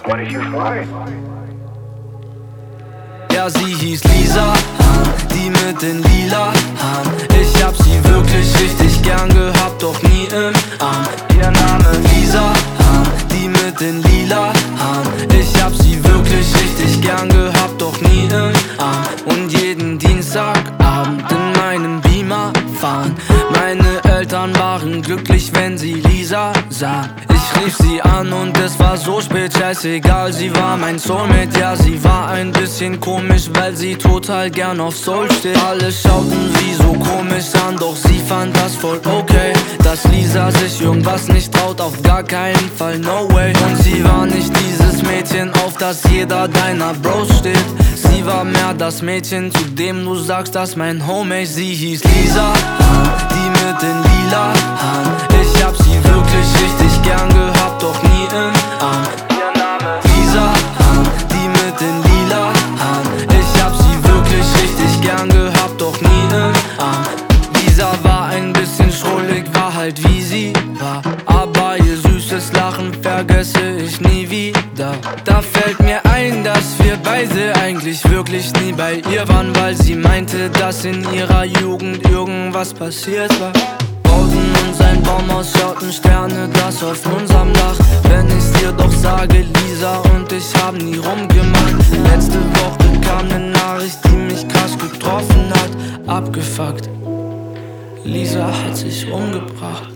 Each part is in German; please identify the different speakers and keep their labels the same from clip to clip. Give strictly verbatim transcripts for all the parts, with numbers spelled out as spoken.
Speaker 1: What did you find?
Speaker 2: Ja, sie hieß Lisa, die mit den lila Haaren. Ich hab sie wirklich richtig gern gehabt, doch nie im Arm. Ihr Name Lisa, die mit den lila Haaren. Ich hab sie wirklich richtig gern gehabt, doch nie im Arm. Und jeden Dienstagabend in meinem Beamer fahren. Meine Eltern waren glücklich, wenn sie Lisa sahen. Ich rief sie an und es war so spät, scheißegal, sie war mein Soulmate. Ja, sie war ein bisschen komisch, weil sie total gern auf Soul steht. Alle schauten sie so komisch an, doch sie fand das voll okay. Dass Lisa sich irgendwas nicht traut, auf gar keinen Fall, no way. Und sie war nicht dieses Mädchen, auf das jeder deiner Bros steht. Sie war mehr das Mädchen, zu dem du sagst, dass mein Homie. Sie hieß Lisa, die mit den lila Haaren. Ich hab sie wirklich richtig gern gehabt, doch nie im Arm. Ihr Name Lisa, die mit den lila Haaren. Ich hab sie wirklich richtig gern gehabt, doch nie im Arm. Lisa war ein bisschen schrullig, war halt wie sie war. Aber ihr süßes Lachen vergesse ich nie wieder. Da fällt mir ein, dass wir beide eigentlich wirklich nie bei ihr waren, weil sie meinte, dass in ihrer Jugend irgendwas passiert war. Bauten uns ein Baumhaus, schauten Sterne, das auf unserem Dach. Wenn ich's dir doch sage, Lisa und ich haben nie rumgemacht. Letzte Woche kam ne Nachricht, die mich krass getroffen hat. Abgefuckt, Lisa hat sich umgebracht.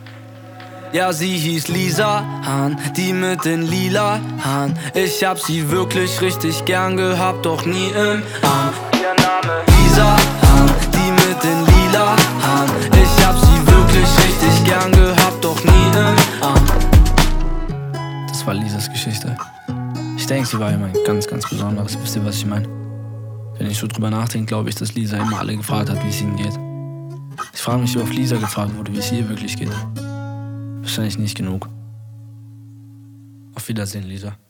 Speaker 2: Ja, sie hieß Lisa Hahn, die mit den lila Haaren. Ich hab sie wirklich richtig gern gehabt, doch nie im Arm. Ihr Name Lisa Hahn, die mit den lila Haaren. Ich hab sie wirklich richtig gern gehabt, doch nie im Arm. Das war Lisas Geschichte. Ich denke, sie war immer ein ganz, ganz Besonderes. Wisst ihr, was ich meine? Wenn ich so drüber nachdenke, glaube ich, dass Lisa immer alle gefragt hat, wie es ihnen geht. Ich frage mich, wie oft Lisa gefragt wurde, wie es ihr wirklich geht. Wahrscheinlich nicht genug. Auf Wiedersehen, Lisa.